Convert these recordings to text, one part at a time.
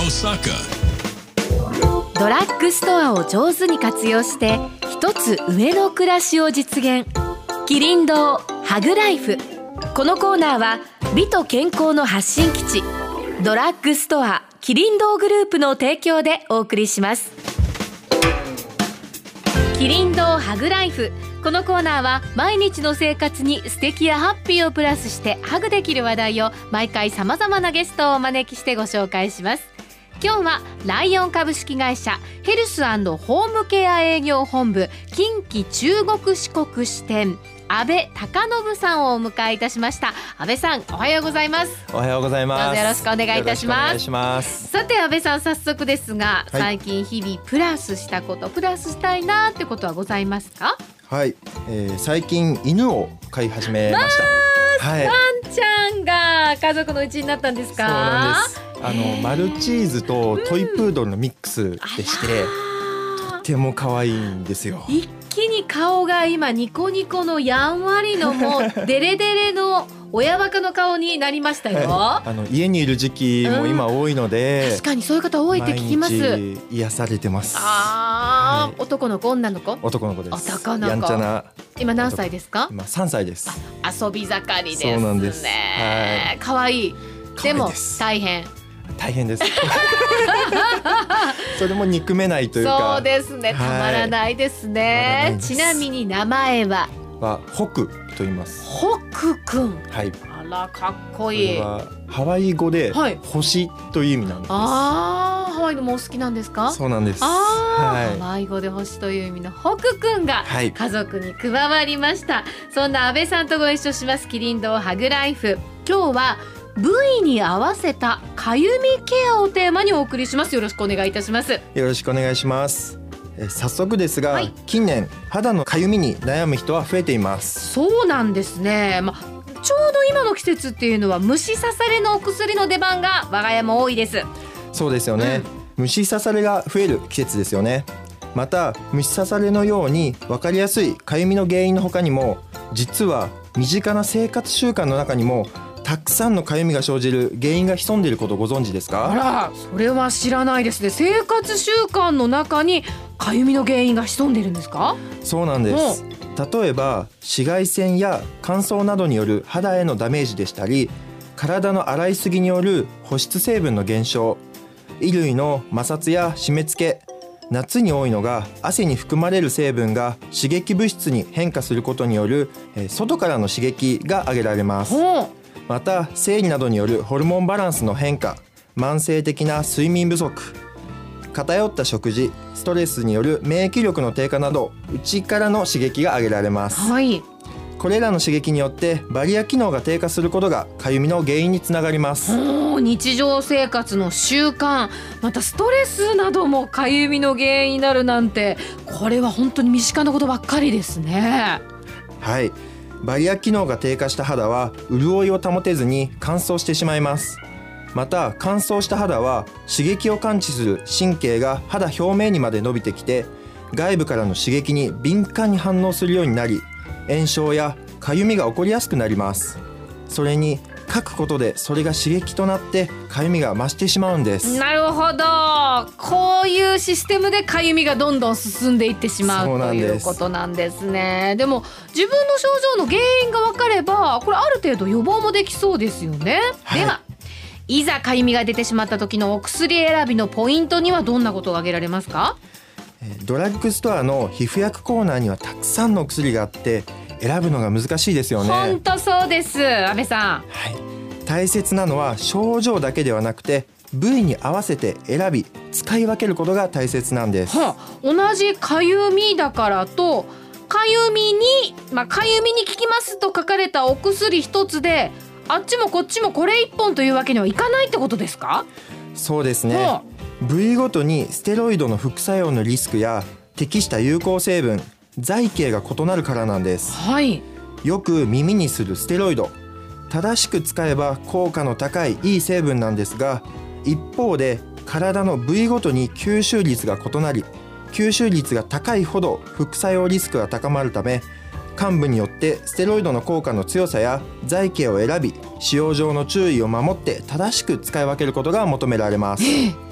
Osaka。 ドラッグストアを上手に活用して一つ上の暮らしを実現。キリン堂ハグライフ。このコーナーは美と健康の発信基地ドラッグストアキリン堂グループの提供でお送りします。キリン堂ハグライフ。このコーナーは毎日の生活に素敵やハッピーをプラスしてハグできる話題を毎回さまざまなゲストをお招きしてご紹介します。今日はライオン株式会社ヘルス&ホームケア営業本部近畿中国四国支店安部貴信さんをお迎えいたしました。安部さん、おはようございます。 おはようございます。 どうぞよろしくお願いいたします。 よろしくお願いします。 さて安部さん、早速ですが、 はい、 最近日々プラスしたこと、プラスしたいなってことはございますか？ はい、最近犬を飼い始めました。はい、 ワンちゃんが家族のうちになったんですか？ そうなんです。マルチーズとトイプードルのミックスでして、とっても可愛いんですよ。 一気に顔が今ニコニコのやんわりのもうデレデレの親バカの顔になりましたよ。 家にいる時期も今多いので、 確かにそういう方多いって聞きます。 毎日癒されてます。 はい、男の子女の子？男の子です。 男の子。 やんちゃな。 今何歳ですか？ 今3歳です。 遊び盛りですね。 そうなんです。 はい、可愛い。でも大変ですそれも憎めないというか。 そうですね、たまらないですね。ちなみに名前はホクと言います。 ホクくん。 はい。 あら、かっこいい。 これはハワイ語で星という意味なんです。 ハワイのもお好きなんですか？ そうなんです。 ハワイ語で星という意味のホクくんが家族に加わりました。そんな安部さんとご一緒しますキリン堂ハグライフ。今日は部位に合わせたかゆみケアをテーマにお送りします。よろしくお願いいたします。 よろしくお願いします。早速ですが、近年肌のかゆみに悩む人は増えています。 そうなんですね。ちょうど今の季節っていうのは虫刺されのお薬の出番が我が家も多いです。 そうですよね、虫刺されが増える季節ですよね。また虫刺されのように分かりやすいかゆみの原因の他にも、実は身近な生活習慣の中にもたくさんのかゆみが生じる原因が潜んでいることをご存知ですか？ あら、それは知らないですね。生活習慣の中にかゆみの原因が潜んでいるんですか？ そうなんです。例えば紫外線や乾燥などによる肌へのダメージでしたり、体の洗いすぎによる保湿成分の減少、衣類の摩擦や締め付け、夏に多いのが汗に含まれる成分が刺激物質に変化することによる外からの刺激が挙げられます。また生理などによるホルモンバランスの変化、慢性的な睡眠不足、偏った食事、ストレスによる免疫力の低下など内からの刺激が挙げられます。これらの刺激によってバリア機能が低下することがかゆみの原因につながります。 日常生活の習慣、またストレスなどもかゆみの原因になるなんて、これは本当に身近なことばっかりですね。 はい、バリア機能が低下した肌は潤いを保てずに乾燥してしまいます。また乾燥した肌は刺激を感知する神経が肌表面にまで伸びてきて、外部からの刺激に敏感に反応するようになり、炎症やかゆみが起こりやすくなります。それに書くことでそれが刺激となってかゆみが増してしまうんです。 なるほど、こういうシステムでかゆみがどんどん進んでいってしまうということなんですね。でも自分の症状の原因が分かれば、これある程度予防もできそうですよね。ではいざかゆみが出てしまった時のお薬選びのポイントにはどんなことが挙げられますか？ ドラッグストアの皮膚薬コーナーにはたくさんのお薬があって選ぶのが難しいですよね。 本当そうです、安部さん。 大切なのは症状だけではなくて部位に合わせて選び使い分けることが大切なんです。 同じかゆみだからとかゆみに効きますと書かれたお薬一つであっちもこっちもこれ一本というわけにはいかないってことですか？ そうですね。部位ごとにステロイドの副作用のリスクや適した有効成分、剤形が異なるからなんです。よく耳にするステロイド、正しく使えば効果の高いいい成分なんですが、一方で体の部位ごとに吸収率が異なり、吸収率が高いほど副作用リスクが高まるため、幹部によってステロイドの効果の強さや剤形を選び、使用上の注意を守って正しく使い分けることが求められます。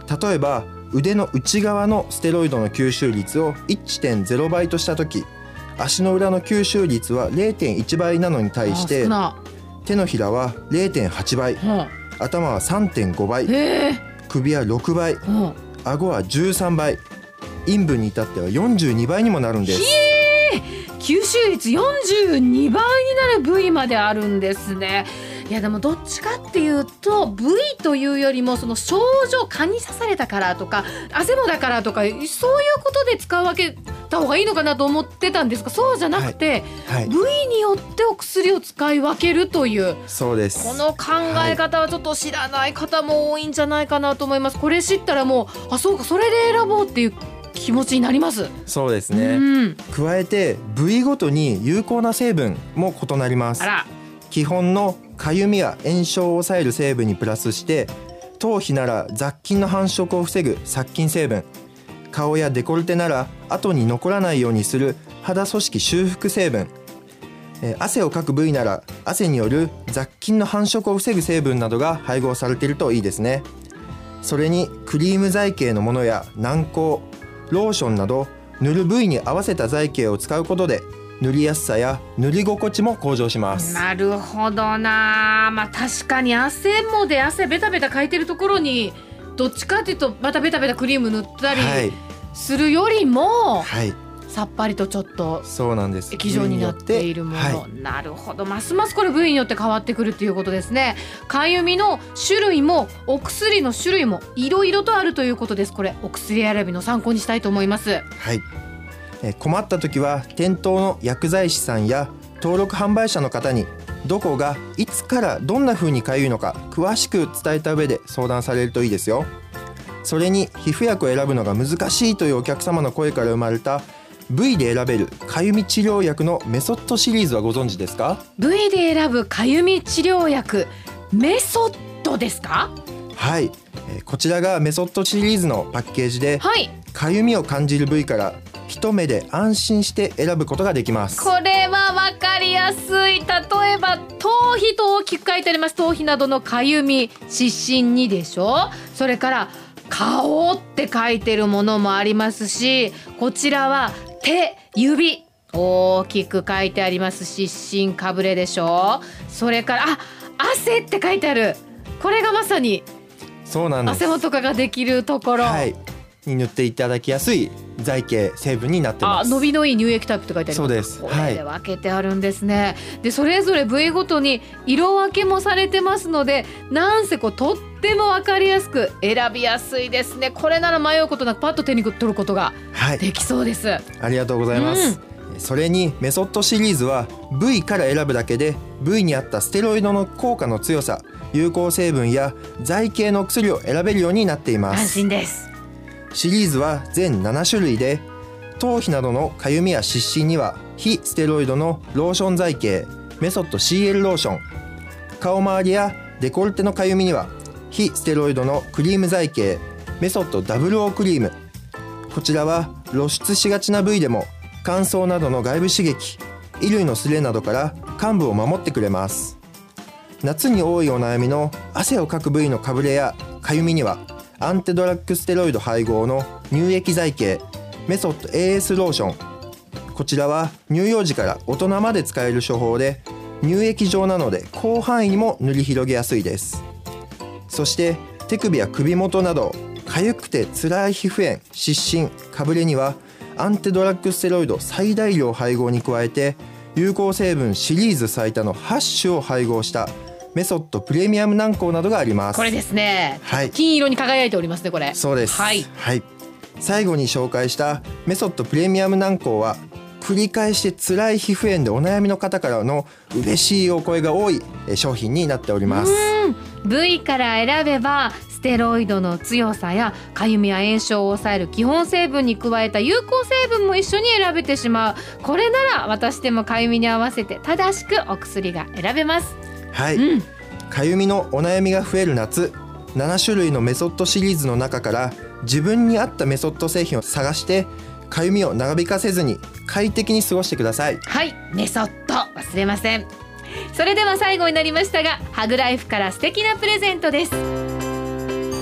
例えば腕の内側のステロイドの吸収率を 1.0 倍としたとき、足の裏の吸収率は 0.1 倍なのに対して手のひらは 0.8 倍、頭は 3.5 倍、首は6倍、顎は13倍、陰部に至っては42倍にもなるんです。 吸収率42倍になる部位まであるんですね。いやでもどっちかっていうと部位というよりもその症状、蚊に刺されたからとかあせもだからとかそういうことで使い分けた方がいいのかなと思ってたんですが、そうじゃなくて、部位によってお薬を使い分けるという、 そうです。 この考え方はちょっと知らない方も多いんじゃないかなと思います。これ知ったらもうそうか、それで選ぼうっていう気持ちになります。 そうですね、加えて部位ごとに有効な成分も異なります。基本のかゆみや炎症を抑える成分にプラスして、頭皮なら雑菌の繁殖を防ぐ殺菌成分、顔やデコルテなら後に残らないようにする肌組織修復成分、汗をかく部位なら汗による雑菌の繁殖を防ぐ成分などが配合されているといいですね。それにクリーム剤系のものや軟膏、ローションなど塗る部位に合わせた剤系を使うことで塗りやすさや塗り心地も向上します。 なるほどな。確かに汗もで汗ベタベタかいてるところにどっちかっていうとまたベタベタクリーム塗ったりするよりも、さっぱりとちょっと液状になっているもの、なるほど。ますますこれ部位によって変わってくるっていうことですね。かゆみの種類もお薬の種類もいろいろとあるということです。これお薬選びの参考にしたいと思います。 困った時は店頭の薬剤師さんや登録販売者の方にどこがいつからどんな風にかゆいのか詳しく伝えた上で相談されるといいですよ。それに皮膚薬を選ぶのが難しいというお客様の声から生まれた部位で選べるかゆみ治療薬のメソッドシリーズはご存知ですか？ 部位で選ぶかゆみ治療薬メソッドですか？ こちらがメソッドシリーズのパッケージで、かゆみを感じる部位から一目で安心して選ぶことができます。 これは分かりやすい。例えば頭皮と大きく書いてあります。頭皮などのかゆみ、湿疹にでしょ。それから顔って書いてるものもありますし、こちらは手、指大きく書いてあります。湿疹、かぶれでしょ。それから汗って書いてある。これがまさにそうなんです。 汗もとかができるところ、 に塗っていただきやすい剤系成分になってます。 伸びのいい乳液タイプって書いてあります。 そうです。 これで分けてあるんですね。でそれぞれ部位ごとに色分けもされてますので、なんせとっても分かりやすく選びやすいですね。これなら迷うことなくパッと手に取ることができそうです。 ありがとうございます。それにメソッドシリーズは部位から選ぶだけで部位に合ったステロイドの効果の強さ、有効成分や剤系の薬を選べるようになっています。 安心です。 シリーズは全7種類で、頭皮などのかゆみや湿疹には非ステロイドのローション剤系メソッド CL ローション、顔周りやデコルテのかゆみには非ステロイドのクリーム剤系メソッド WO クリーム。こちらは露出しがちな部位でも乾燥などの外部刺激、衣類の擦れなどから患部を守ってくれます。夏に多いお悩みの汗をかく部位のかぶれやかゆみにはアンテドラッグステロイド配合の乳液剤系メソッド AS ローション。こちらは乳幼児から大人まで使える処方で、乳液状なので広範囲にも塗り広げやすいです。そして手首や首元など痒くて辛い皮膚炎、湿疹、かぶれにはアンテドラッグステロイド最大量配合に加えて有効成分シリーズ最多の8種を配合したメソッドプレミアム軟膏などがあります。 これですね、金色に輝いておりますね。これそうです。最後に紹介したメソッドプレミアム軟膏は繰り返して辛い皮膚炎でお悩みの方からの嬉しいお声が多い商品になっております。 部位から選べばステロイドの強さやかゆみや炎症を抑える基本成分に加えた有効成分も一緒に選べてしまう。これなら私でもかゆみに合わせて正しくお薬が選べます。 かゆみのお悩みが増える夏、7種類のメソッドシリーズの中から自分に合ったメソッド製品を探してかゆみを長引かせずに快適に過ごしてください。 メソッド忘れません。それでは最後になりましたが、ハグライフから素敵なプレゼントです。今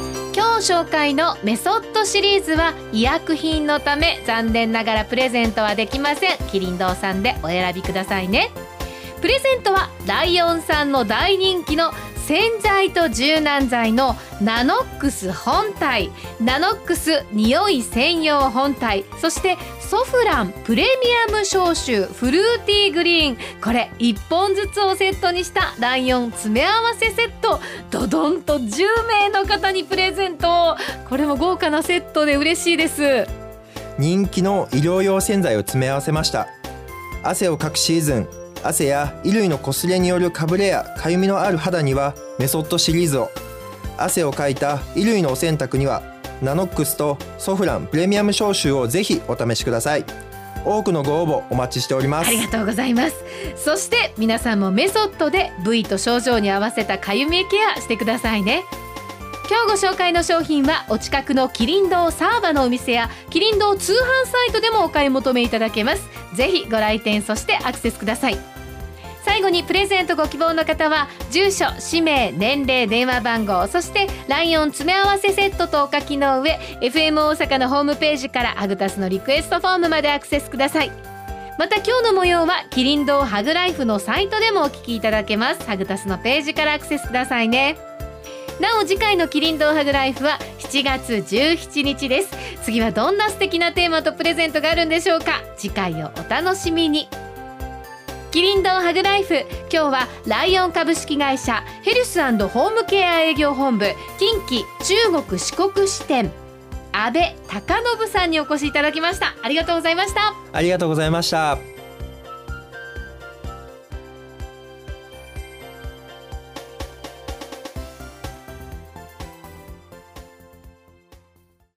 今日紹介のメソッドシリーズは医薬品のため残念ながらプレゼントはできません。キリン堂さんでお選びくださいね。プレゼントはライオンさんの大人気の洗剤と柔軟剤のナノックス本体、ナノックス匂い専用本体、そしてソフランプレミアム消臭フルーティーグリーン、これ1本ずつをセットにしたライオン詰め合わせセット、ドドンと10名の方にプレゼント。これも豪華なセットで嬉しいです。 人気の医療用洗剤を詰め合わせました。汗をかくシーズン、汗や衣類の擦れによるかぶれやかゆみのある肌にはメソッドシリーズを、汗をかいた衣類のお洗濯にはナノックスとソフランプレミアム消臭をぜひお試しください。多くのご応募お待ちしております。 ありがとうございます。そして皆さんもメソッドで部位と症状に合わせたかゆみケアしてくださいね。今日ご紹介の商品はお近くのキリン堂サーバのお店やキリン堂通販サイトでもお買い求めいただけます。ぜひご来店、そしてアクセスください。最後にプレゼントご希望の方は住所、氏名、年齢、電話番号、そしてライオン詰め合わせセットとお書きの上 FM 大阪のホームページからアグタスのリクエストフォームまでアクセスください。また今日の模様はキリン堂ハグライフのサイトでもお聞きいただけます。ハグタスのページからアクセスくださいね。なお次回のキリン堂ハグライフは7月17日です。次はどんな素敵なテーマとプレゼントがあるんでしょうか。次回をお楽しみに。キリン堂ハグライフ、今日はライオン株式会社ヘルス&ホームケア営業本部近畿中国四国支店阿部貴信さんにお越しいただきました。ありがとうございました。 ありがとうございました。